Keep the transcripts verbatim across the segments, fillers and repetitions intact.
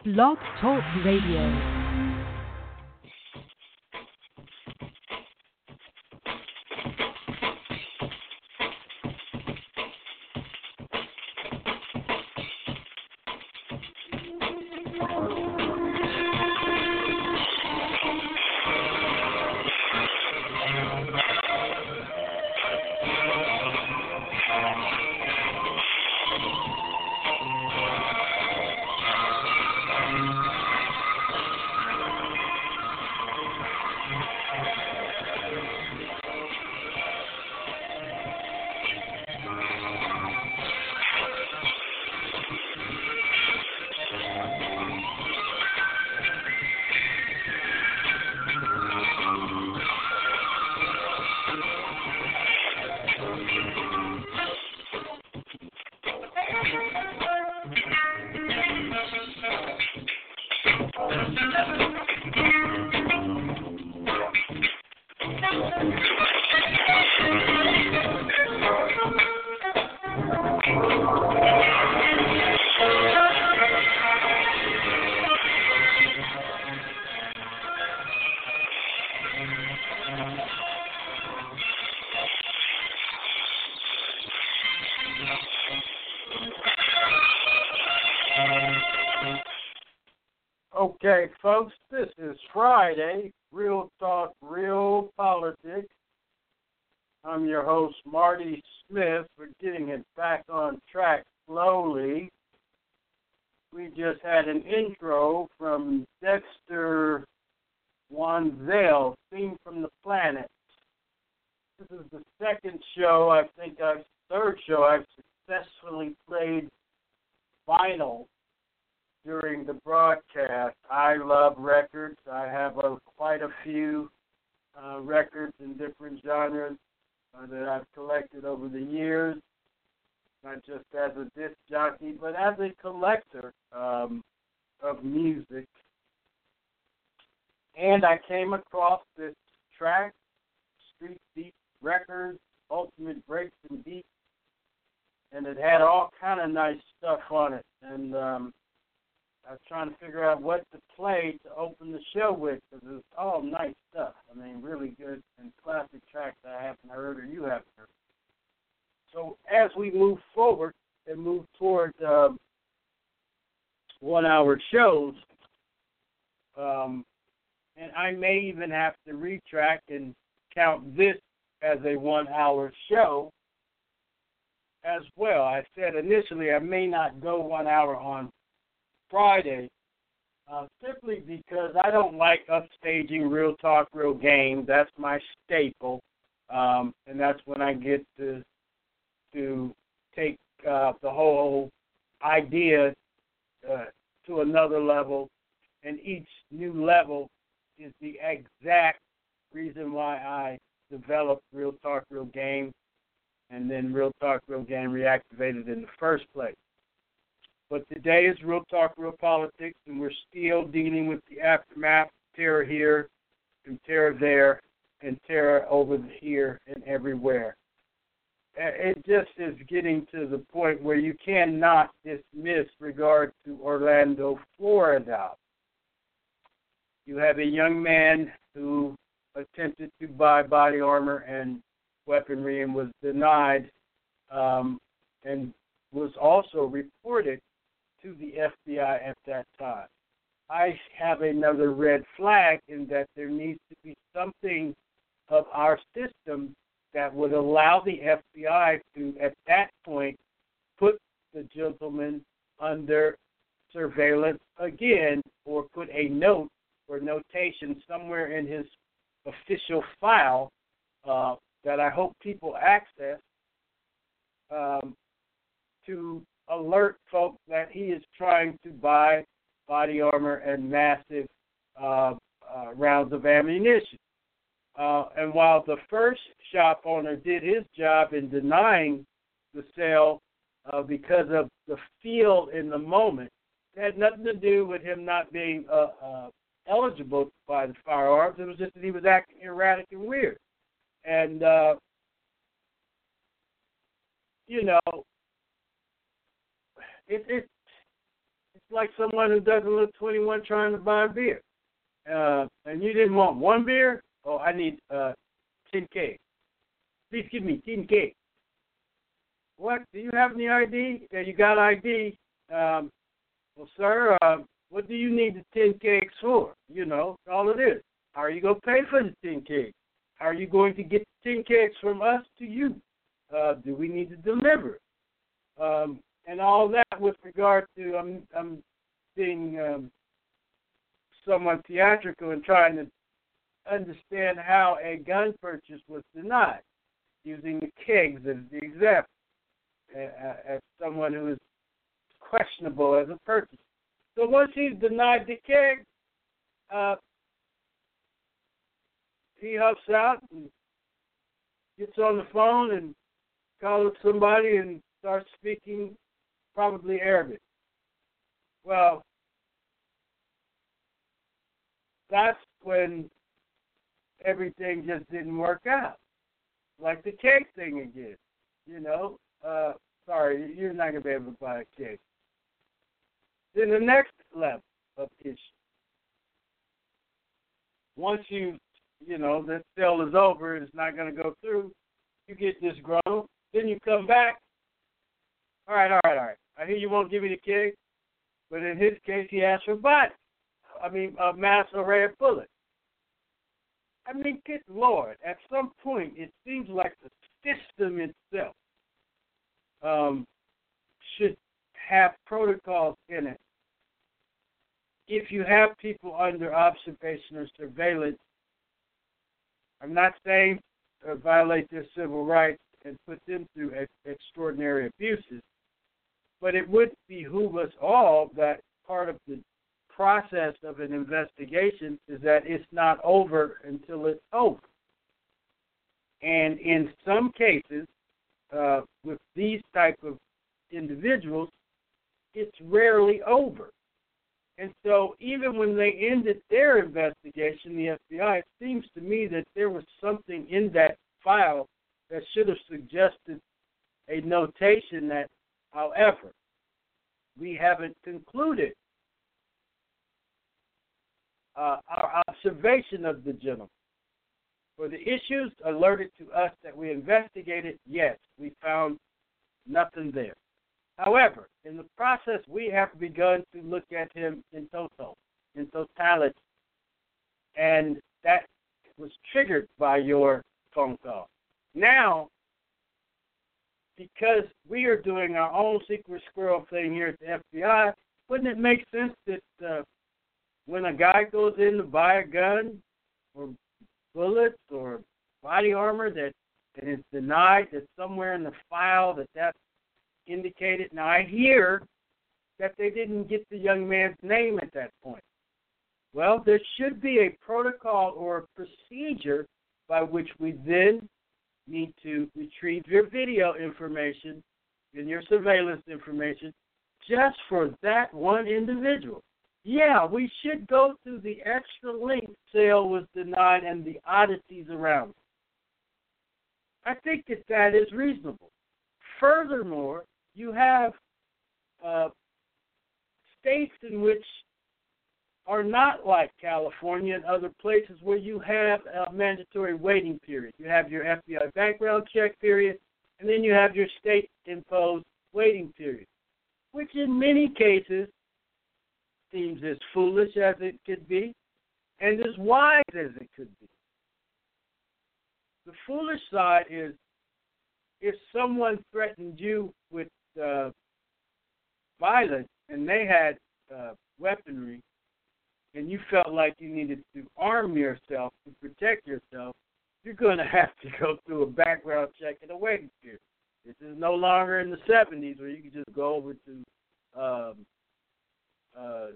Blog Talk Radio. Okay, folks, this is Friday, Real Talk, Real Politics. I'm your host, Marty Smith. We're getting it back on track slowly. We just had an intro from Dexter Wansel, Theme from the Planet. This is the second show, I think I've, third show I've successfully played vinyl during the broadcast. I love records. I have a, quite a few uh, records in different genres uh, that I've collected over the years, not just as a disc jockey, but as a collector um, of music. And I came across this track, Street Beat Records, Ultimate Breaks and Beats, and it had all kind of nice stuff on it. And um, I was trying to figure out what to play to open the show with, because it's all nice stuff. I mean, really good and classic tracks I haven't heard or you haven't heard. So as we move forward and move toward uh, one-hour shows, um, and I may even have to retract and count this as a one-hour show as well. I said initially I may not go one hour on Friday, uh, simply because I don't like upstaging Real Talk, Real Game. That's my staple, um, and that's when I get to to take uh, the whole idea uh, to another level, and each new level is the exact reason why I developed Real Talk, Real Game, and then Real Talk, Real Game reactivated in the first place. But today is Real Talk, Real Politics, and we're still dealing with the aftermath, terror here and terror there and terror over here and everywhere. It just is getting to the point where you cannot dismiss regard to Orlando, Florida. You have a young man who attempted to buy body armor and weaponry and was denied, um, and was also reported to the F B I at that time. I have another red flag in that there needs to be something of our system that would allow the F B I to, at that point, put the gentleman under surveillance again, or put a note or notation somewhere in his official file uh, that I hope people access um, to alert folks that he is trying to buy body armor and massive uh, uh, rounds of ammunition. Uh, and while the first shop owner did his job in denying the sale uh, because of the feel in the moment, it had nothing to do with him not being uh, uh, eligible to buy the firearms. It was just that he was acting erratic and weird. And, uh, you know, it, it like someone who doesn't look twenty-one trying to buy a beer. Uh, and you didn't want one beer? Oh, I need uh, ten K. Please give me ten K. What? Do you have any I D? Yeah, you got I D. Um, well, sir, uh, what do you need the ten K for? You know, all it is. How are you going to pay for the ten K? How are you going to get the ten K from us to you? Uh, do we need to deliver? Um, and all that with regard to, I'm, I'm being um, somewhat theatrical and trying to understand how a gun purchase was denied, using the kegs as the example, uh, as someone who is questionable as a purchaser. So once he's denied the keg, uh, he huffs out and gets on the phone and calls somebody and starts speaking probably Arabic. Well, that's when everything just didn't work out. Like the cake thing again. You know, uh, sorry, you're not going to be able to buy a cake. Then the next level of issue. Once you, you know, the sale is over and it's not going to go through, you get disgruntled. Then you come back. All right, all right, all right. I hear you won't give me the cake, but in his case, he asked for body. I mean, a mass array of bullets. I mean, good Lord, at some point, it seems like the system itself um, should have protocols in it. If you have people under observation or surveillance, I'm not saying uh, violate their civil rights and put them through ex- extraordinary abuses, but it would behoove us all that part of the process of an investigation is that it's not over until it's over. And in some cases, uh, with these type of individuals, it's rarely over. And so even when they ended their investigation, the F B I, it seems to me that there was something in that file that should have suggested a notation that, however, we haven't concluded Uh, our observation of the gentleman. For the issues alerted to us that we investigated, yes, we found nothing there. However, in the process, we have begun to look at him in total, in totality. And that was triggered by your phone call. Now, because we are doing our own secret squirrel thing here at the F B I, wouldn't it make sense that uh, when a guy goes in to buy a gun or bullets or body armor that, that is denied, that somewhere in the file that that's indicated? Now, I hear that they didn't get the young man's name at that point. Well, there should be a protocol or a procedure by which we then need to retrieve your video information and your surveillance information just for that one individual. Yeah, we should go through the extra length sale was denied and the oddities around it. I think that that is reasonable. Furthermore, you have uh, states in which are not like California and other places where you have a mandatory waiting period. You have your F B I background check period, and then you have your state-imposed waiting period, which in many cases seems as foolish as it could be and as wise as it could be. The foolish side is if someone threatened you with uh, violence and they had uh, weaponry and you felt like you needed to arm yourself to protect yourself, you're going to have to go through a background check and a waiting period. This is no longer in the seventies where you can just go over to um, Uh,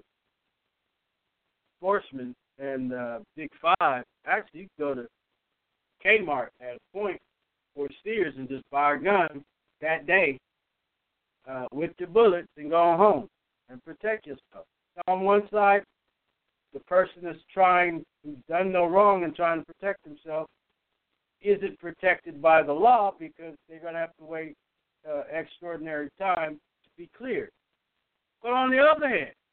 Sportsman and uh, Big Five. Actually, you can go to Kmart at a point or Sears and just buy a gun that day uh, with your bullets and go home and protect yourself. On one side, the person that's trying, who's done no wrong and trying to protect himself, isn't protected by the law because they're going to have to wait uh, extraordinary time to be cleared. But on the other hand,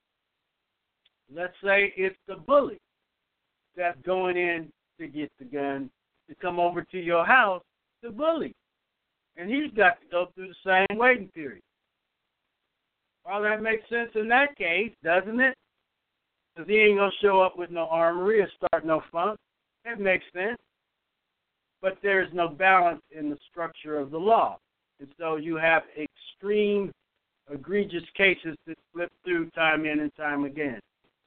let's say it's the bully that's going in to get the gun to come over to your house to bully. And he's got to go through the same waiting period. Well, that makes sense in that case, doesn't it? Because he ain't going to show up with no armory or start no funk. That makes sense. But there's no balance in the structure of the law. And so you have extreme, egregious cases that slip through time in and time again.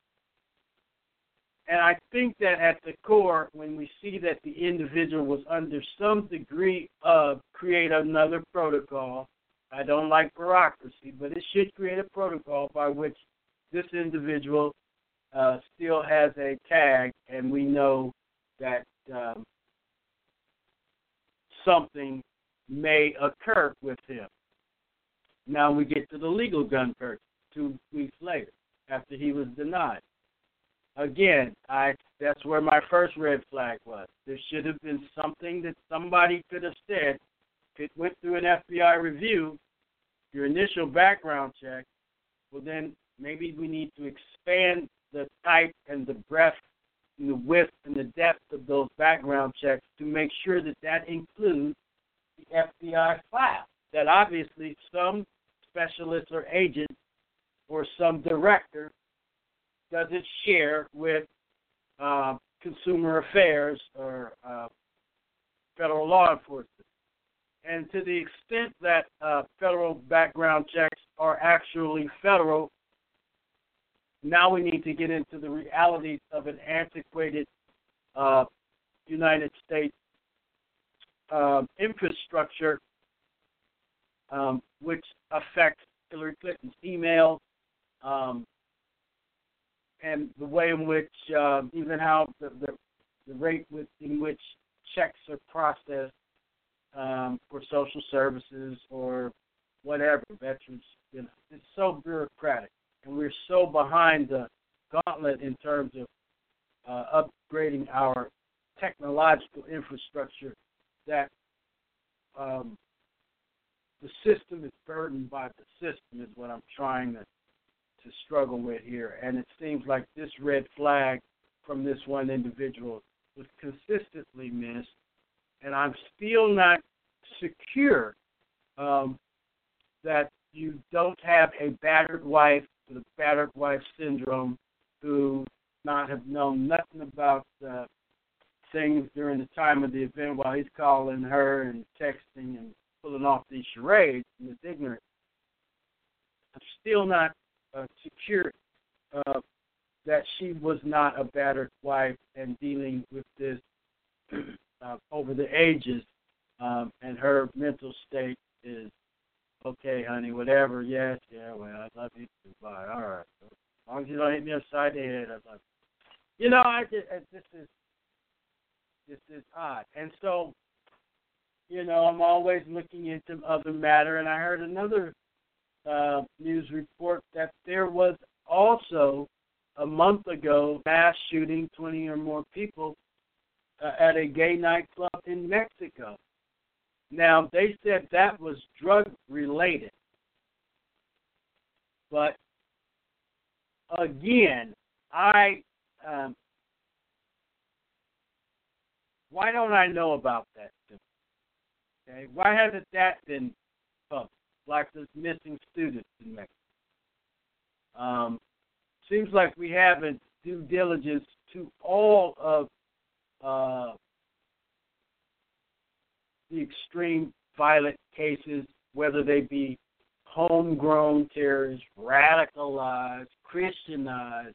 And I think that at the core, when we see that the individual was under some degree of create another protocol, I don't like bureaucracy, but it should create a protocol by which this individual uh, still has a tag, and we know that um, something may occur with him. Now we get to the legal gun purchase two weeks later after he was denied. Again, I that's where my first red flag was. There should have been something that somebody could have said. If it went through an F B I review, your initial background check, well then maybe we need to expand the type and the breadth and the width and the depth of those background checks to make sure that that includes the F B I file. That obviously some specialist or agent or some director doesn't share with uh, consumer affairs or uh, federal law enforcement. And to the extent that uh, federal background checks are actually federal, now we need to get into the realities of an antiquated uh, United States uh, infrastructure um, which affects Hillary Clinton's email, um, and the way in which, uh, even how the, the, the rate with, in which checks are processed um, for social services or whatever, veterans, you know, it's so bureaucratic. And we're so behind the gauntlet in terms of uh, upgrading our technological infrastructure that um, the system is burdened by the system is what I'm trying to to struggle with here. And it seems like this red flag from this one individual was consistently missed, and I'm still not secure um, that you don't have a battered wife with a battered wife syndrome who not have known nothing about uh, things during the time of the event while he's calling her and texting and pulling off these charades and is ignorant. I'm still not Uh, secure uh, that she was not a battered wife and dealing with this uh, over the ages, um, and her mental state is, okay, honey, whatever, yes, yeah, well, I love you too, bye, all right. So, as long as you don't hit me upside the head, I love you. You know, I just, this is, this is odd. And so, you know, I'm always looking into other matter, and I heard another Uh, news report that there was also a month ago mass shooting, twenty or more people uh, at a gay nightclub in Mexico. Now, they said that was drug related. But again, I um, why don't I know about that? Okay, why hasn't that been published? Like the missing students in Mexico. Um, seems like we haven't due diligence to all of uh, the extreme violent cases, whether they be homegrown terrorists, radicalized, Christianized,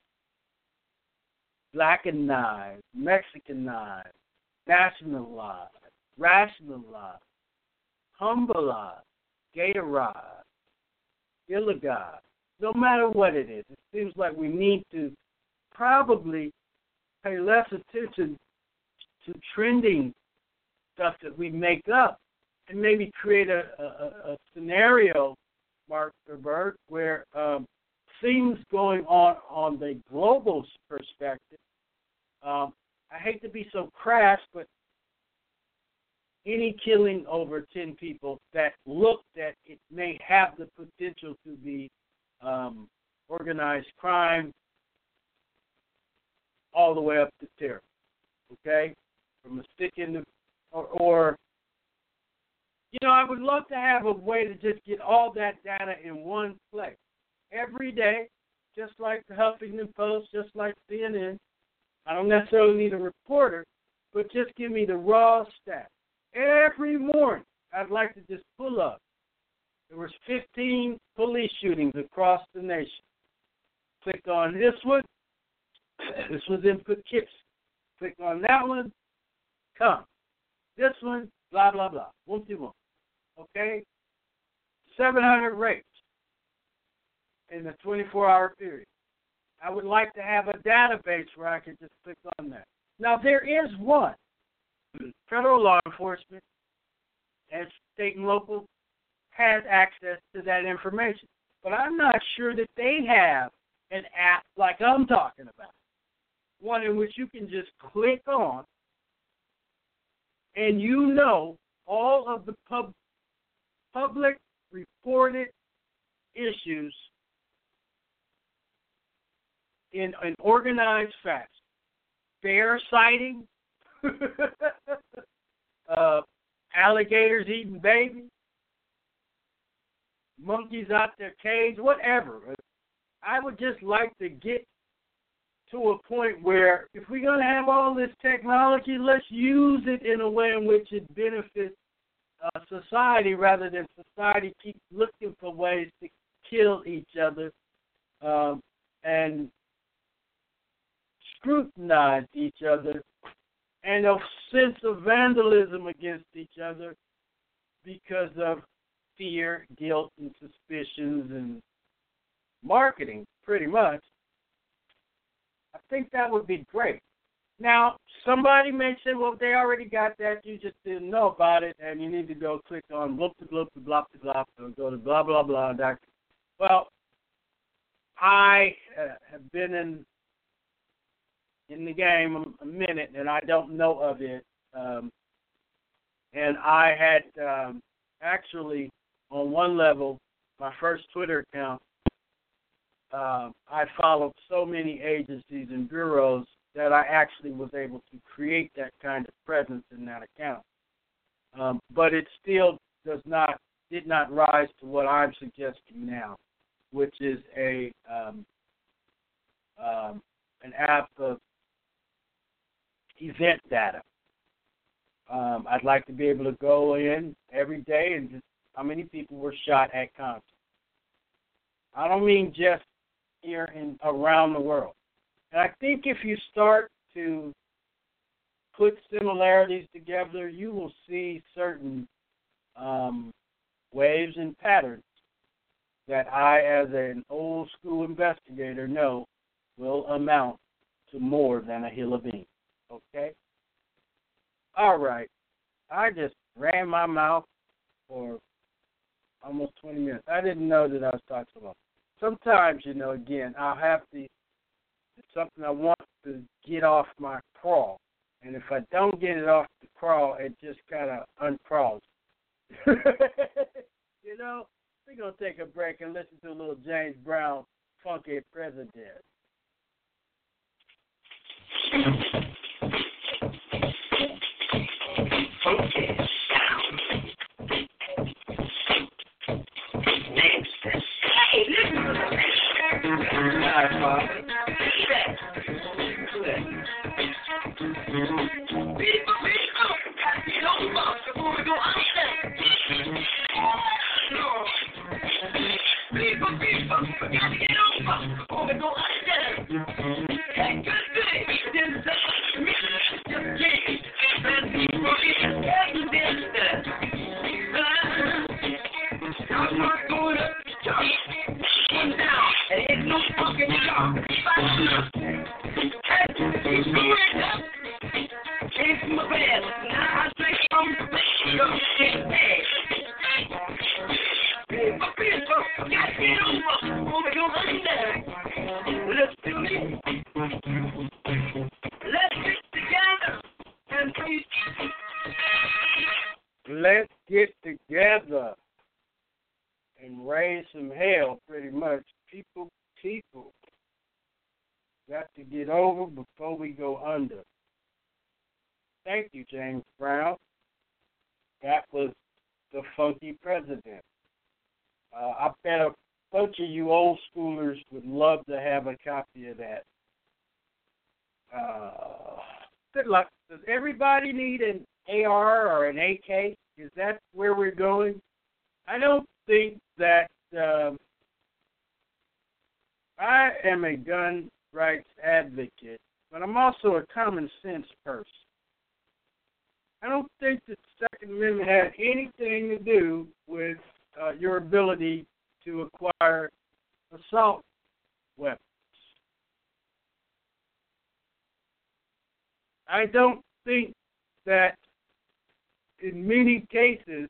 blackenized, Mexicanized, nationalized, rationalized, humbleized, Gatorade, illegal, no matter what it is. It seems like we need to probably pay less attention to trending stuff that we make up and maybe create a, a, a scenario, Mark Zuckerberg, where um, things going on on the global perspective, um, I hate to be so crass, but any killing over ten people that look that it may have the potential to be um, organized crime, all the way up to terror. Okay? From a stick in the, or, or, you know, I would love to have a way to just get all that data in one place. Every day, just like the Huffington Post, just like C N N. I don't necessarily need a reporter, but just give me the raw stats. Every morning, I'd like to just pull up. There was fifteen police shootings across the nation. Click on this one. This was in Poughkeepsie. Click on that one. Come. This one, blah, blah, blah. Won't you want? Okay? seven hundred rapes in a twenty-four hour period. I would like to have a database where I could just click on that. Now, there is one. Federal law enforcement and state and local has access to that information. But I'm not sure that they have an app like I'm talking about. One in which you can just click on and you know all of the pub- public reported issues in an organized fashion. Bear sighting, uh, alligators eating babies, monkeys out their cage, whatever. I would just like to get to a point where if we're going to have all this technology, let's use it in a way in which it benefits uh, society rather than society keep looking for ways to kill each other um, and scrutinize each other and a sense of vandalism against each other because of fear, guilt, and suspicions and marketing, pretty much. I think that would be great. Now, somebody may say, well, they already got that. You just didn't know about it, and you need to go click on blah, blah, blah, blah, blah, blah, go to blah, blah, blah. Well, I uh, have been in in the game a minute, and I don't know of it. Um, and I had um, actually, on one level, my first Twitter account, uh, I followed so many agencies and bureaus that I actually was able to create that kind of presence in that account. Um, but it still does not, did not rise to what I'm suggesting now, which is a um, um, an app of event data. Um, I'd like to be able to go in every day and just how many people were shot at concerts. I don't mean just here and around the world. And I think if you start to put similarities together, you will see certain um, waves and patterns that I, as an old school investigator, know will amount to more than a hill of beans. Okay? All right. I just ran my mouth for almost twenty minutes. I didn't know that I was talking so long. Sometimes, you know, again, I'll have to, it's something I want to get off my crawl. And if I don't get it off the crawl, it just kind of uncrawls. You know, we're going to take a break and listen to a little James Brown, Funky President. Funky sound. Next. Hey, listen to this. Hi, Father. People, people, don't fuck before we go upstairs. People, people, we got to get over before we go upstairs. That good thing, then the mission just came. And people, you did that. I'm not going up the top. Come down. There ain't no fucking job. Hey, keep going up. It's my bed. Now I drink from the bed. Go get bed. People, people, got to get over before we go under. Let's do it. Let's get together and preach. Let's get together and raise some hell, pretty much. People, people got to get over before we go under. Thank you, James Brown. That was the funky president. Uh, I bet a bunch of you old schoolers would love to have a copy of that. Uh, good luck. Does everybody need an A R or an A K? Is that where we're going? I don't think that um, I am a gun rights advocate, but I'm also a common sense person. I don't think that the Second Amendment has anything to do with uh, your ability to acquire assault weapons. I don't think that in many cases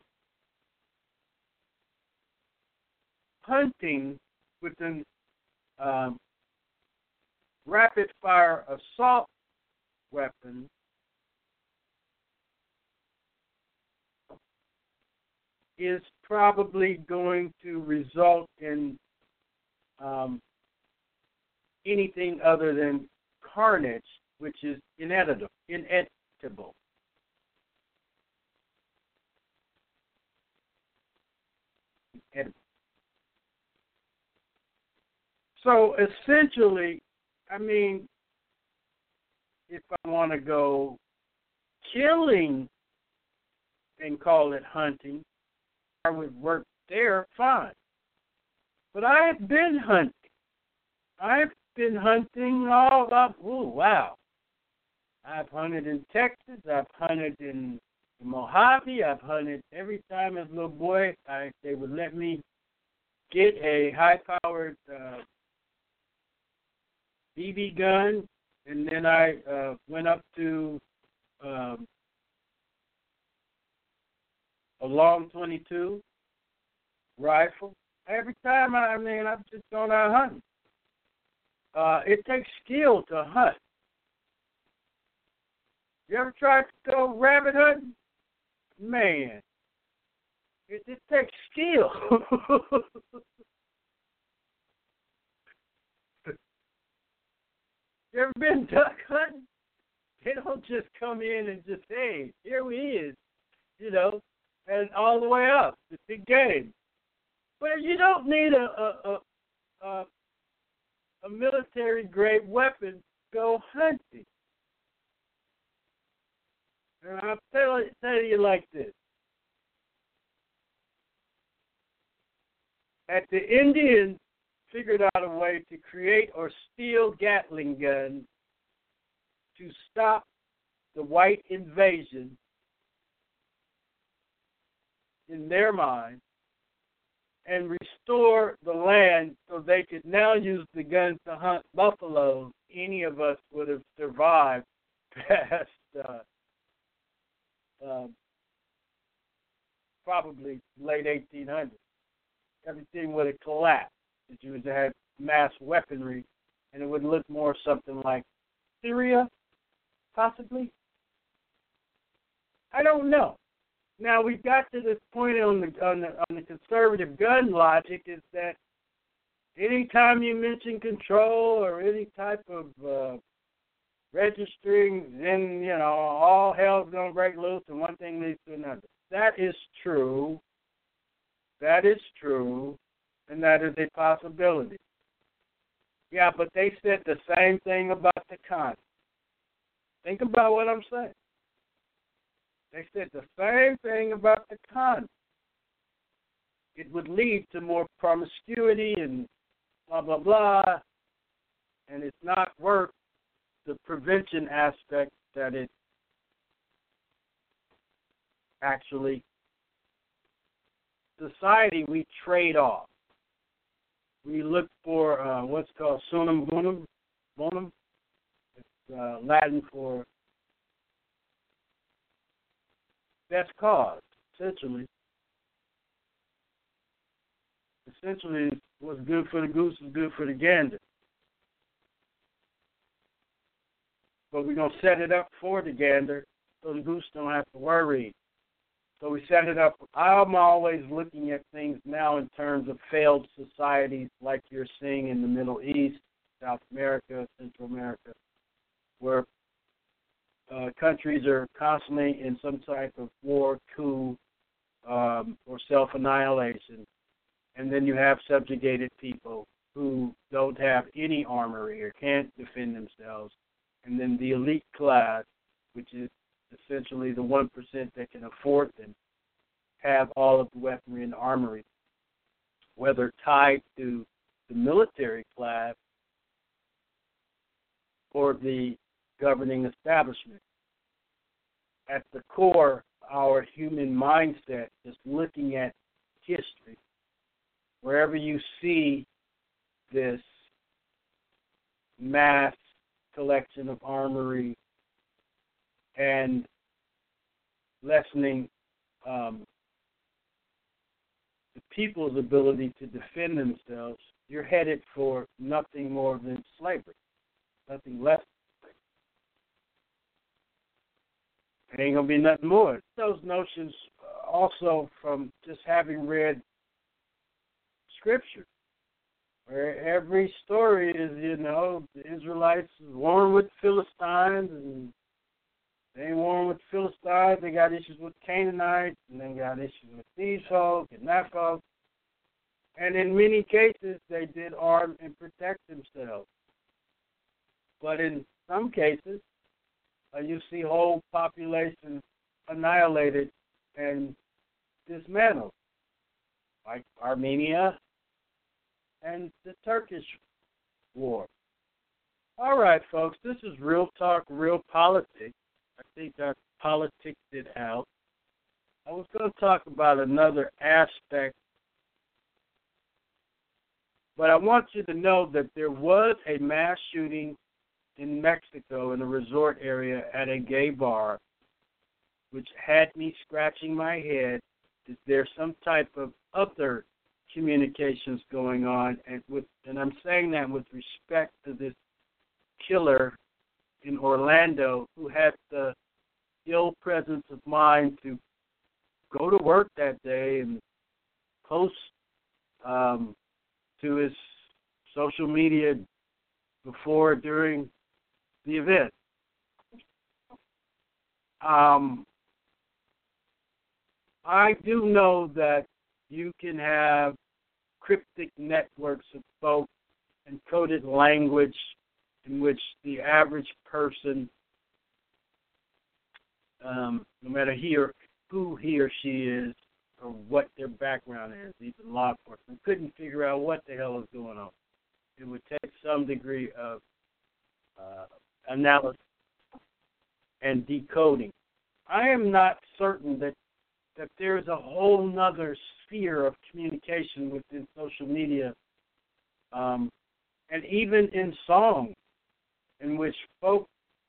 hunting with an um, rapid-fire assault weapon is probably going to result in um, anything other than carnage, which is inevitable. inevitable. So essentially, I mean, if I want to go killing and call it hunting, I would work there, fine. But I have been hunting. I've been hunting all up. Oh, wow. I've hunted in Texas. I've hunted in the Mojave. I've hunted every time as a little boy. I, they would let me get a high-powered uh, B B gun, and then I uh, went up to um, a long twenty-two rifle. Every time, I, I mean, I've just gone out hunting. Uh, it takes skill to hunt. You ever tried to go rabbit hunting? Man, it, it takes skill. You ever been duck hunting? They don't just come in and just, hey, here we is, you know, and all the way up. It's a game. But you don't need a a, a, a, a military-grade weapon to go hunting. And I'll tell, tell you like this. At the Indians figured out a way to create or steal Gatling guns to stop the white invasion in their mind and restore the land so they could now use the guns to hunt buffaloes, any of us would have survived past uh, uh, probably late eighteen hundreds. Everything would have collapsed. You would have had mass weaponry, and it would look more something like Syria, possibly. I don't know. Now we got to this point on the on the on the conservative gun logic is that anytime you mention control or any type of uh, registering, then you know all hell's gonna break loose, and one thing leads to another. That is true. That is true. And that is a possibility. Yeah, but they said the same thing about the con. Think about what I'm saying. They said the same thing about the con. It would lead to more promiscuity and blah, blah, blah. And it's not worth the prevention aspect that it actually, society, we trade off. We look for uh, what's called sonum bonum. bonum. It's uh, Latin for best cause, essentially. Essentially, what's good for the goose is good for the gander. But we're going to set it up for the gander so the goose don't have to worry. So we set it up. I'm always looking at things now in terms of failed societies like you're seeing in the Middle East South America, Central America, where uh, countries are constantly in some type of war, coup, um, or self-annihilation. And then you have subjugated people who don't have any armory or can't defend themselves. And then the elite class, which is essentially the one percent that can afford them, have all of the weaponry and armory, whether tied to the military class or the governing establishment. At the core, our human mindset is looking at history. Wherever you see this mass collection of armory and lessening um, the people's ability to defend themselves, you're headed for nothing more than slavery, nothing less than slavery. It ain't going to be nothing more. Those notions also from just having read Scripture, where every story is, you know, the Israelites warring with Philistines, and they ain't warring with Philistines, they got issues with Canaanites, and they got issues with these folk and that folk. And in many cases, they did arm and protect themselves. But in some cases, uh, you see whole populations annihilated and dismantled, like Armenia and the Turkish war. All right, folks, this is Real Talk, Real Politics. I think I politicked it out. I was going to talk about another aspect, but I want you to know that there was a mass shooting in Mexico in a resort area at a gay bar, which had me scratching my head. Is there some type of other communications going on? And with, and I'm saying that with respect to this killer in Orlando who had the ill presence of mind to go to work that day and post um, to his social media before, during the event. Um, I do know that you can have cryptic networks of folk and coded language in which the average person, um, no matter he or, who he or she is or what their background is, even law enforcement, couldn't figure out what the hell is going on. It would take some degree of uh, analysis and decoding. I am not certain that, that there's a whole nother sphere of communication within social media, um, and even in songs, in which folk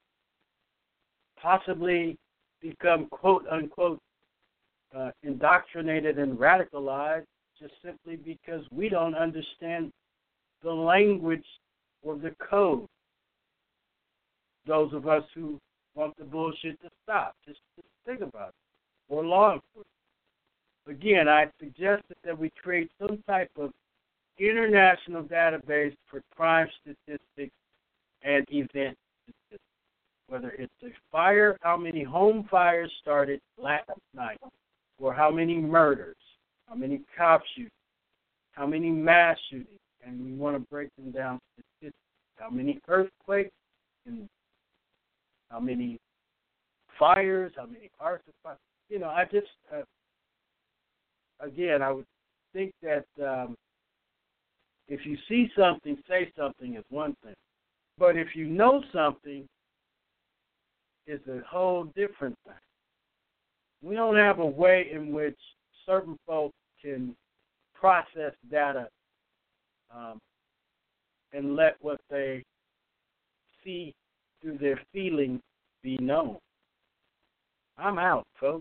possibly become quote-unquote uh, indoctrinated and radicalized just simply because we don't understand the language or the code. Those of us who want the bullshit to stop, just, just think about it, or law enforcement. Again, I suggested that we create some type of international database for crime statistics and event statistics. Whether it's a fire, how many home fires started last night, or how many murders, how many cop shootings, how many mass shootings, and we want to break them down statistics. How many earthquakes, and how many fires, how many arson fires. You know, I just, uh, again, I would think that um, if you see something, say something is one thing. But if you know something, it's a whole different thing. We don't have a way in which certain folks can process data um, and let what they see through their feelings be known. I'm out, folks.